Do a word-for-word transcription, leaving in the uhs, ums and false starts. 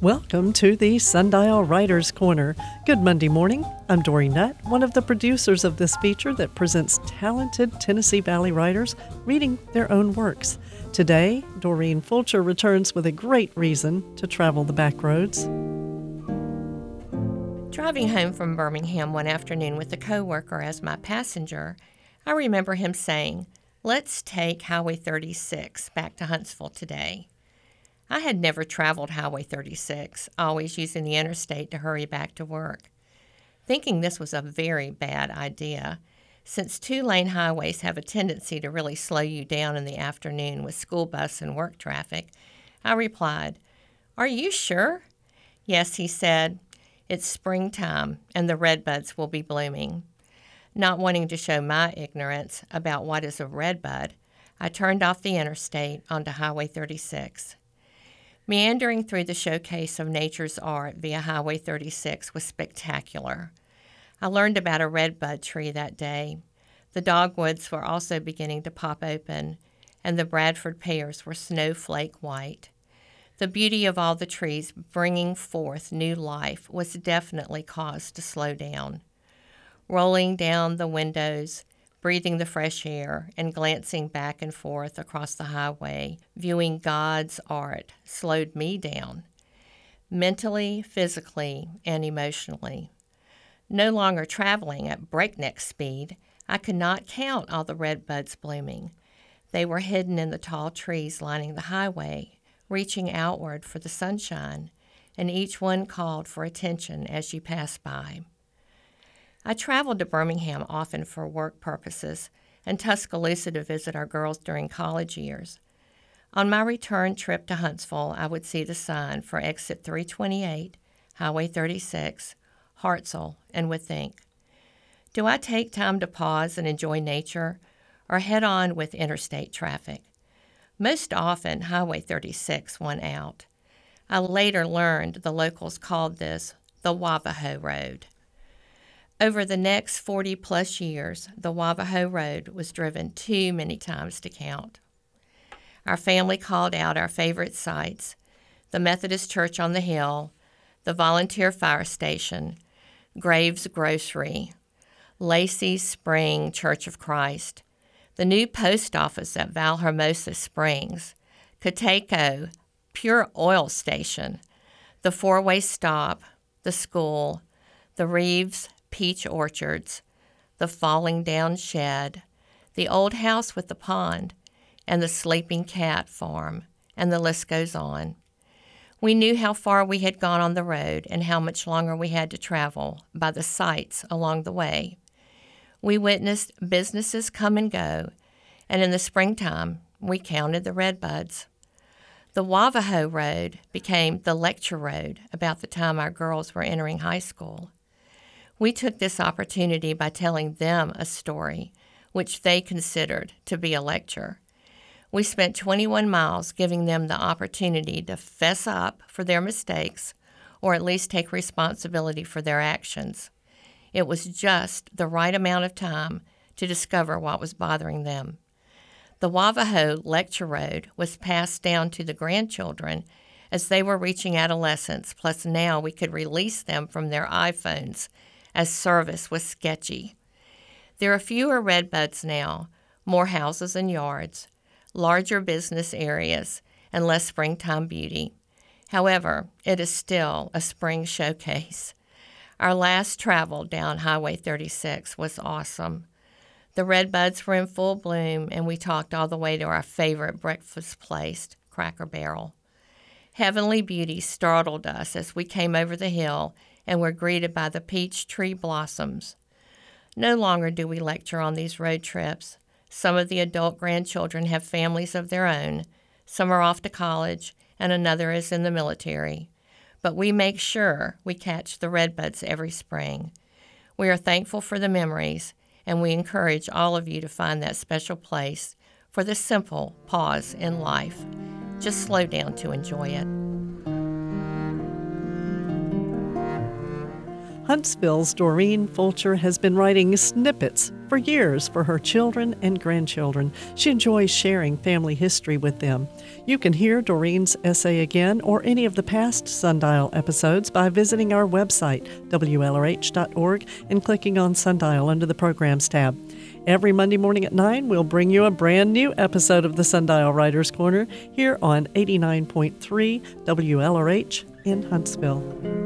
Welcome to the Sundial Writers Corner. Good Monday morning. I'm Doreen Nutt, one of the producers of this feature that presents talented Tennessee Valley writers reading their own works. Today, Doreen Fulcher returns with a great reason to travel the back roads. Driving home from Birmingham one afternoon with a coworker as my passenger, I remember him saying, "Let's take Highway thirty-six back to Huntsville today." I had never traveled Highway thirty-six, always using the interstate to hurry back to work. Thinking this was a very bad idea, since two-lane highways have a tendency to really slow you down in the afternoon with school bus and work traffic, I replied, "Are you sure?" "Yes," he said. "It's springtime, and the redbuds will be blooming." Not wanting to show my ignorance about what is a redbud, I turned off the interstate onto Highway thirty-six. Meandering through the showcase of nature's art via Highway thirty-six was spectacular. I learned about a redbud tree that day. The dogwoods were also beginning to pop open, and the Bradford pears were snowflake white. The beauty of all the trees bringing forth new life was definitely cause to slow down. Rolling down the windows, breathing the fresh air, and glancing back and forth across the highway, viewing God's art, slowed me down, mentally, physically, and emotionally. No longer traveling at breakneck speed, I could not count all the redbuds blooming. They were hidden in the tall trees lining the highway, reaching outward for the sunshine, and each one called for attention as you passed by. I traveled to Birmingham often for work purposes and Tuscaloosa to visit our girls during college years. On my return trip to Huntsville, I would see the sign for exit three twenty-eight, Highway thirty-six, Hartselle, and would think, do I take time to pause and enjoy nature or head on with interstate traffic? Most often, Highway thirty-six won out. I later learned the locals called this the Wavahoe Road. Over the next forty-plus years, the Wavahoe Road was driven too many times to count. Our family called out our favorite sites, the Methodist Church on the Hill, the Volunteer Fire Station, Graves Grocery, Lacey's Spring Church of Christ, the new post office at Valhermosa Springs, Coteco Pure Oil Station, the four-way stop, the school, the Reeves Peach Orchards, the falling down shed, the old house with the pond, and the sleeping cat farm, and the list goes on. We knew how far we had gone on the road and how much longer we had to travel by the sights along the way. We witnessed businesses come and go, and in the springtime, we counted the redbuds. The Wavahoe Road became the lecture road about the time our girls were entering high school. We took this opportunity by telling them a story, which they considered to be a lecture. We spent twenty-one miles giving them the opportunity to fess up for their mistakes or at least take responsibility for their actions. It was just the right amount of time to discover what was bothering them. The Wavahoe Lecture Road was passed down to the grandchildren as they were reaching adolescence, plus now we could release them from their iPhones as service was sketchy. There are fewer redbuds now, more houses and yards, larger business areas, and less springtime beauty. However, it is still a spring showcase. Our last travel down Highway thirty-six was awesome. The redbuds were in full bloom, and we talked all the way to our favorite breakfast place, Cracker Barrel. Heavenly beauty startled us as we came over the hill and were greeted by the peach tree blossoms. No longer do we lecture on these road trips. Some of the adult grandchildren have families of their own, some are off to college, and another is in the military. But we make sure we catch the redbuds every spring. We are thankful for the memories, and we encourage all of you to find that special place for the simple pause in life. Just slow down to enjoy it. Huntsville's Doreen Fulcher has been writing snippets for years for her children and grandchildren. She enjoys sharing family history with them. You can hear Doreen's essay again or any of the past Sundial episodes by visiting our website, W L R H dot org, and clicking on Sundial under the Programs tab. Every Monday morning at nine, we'll bring you a brand new episode of the Sundial Writers Corner here on eighty-nine point three W L R H in Huntsville.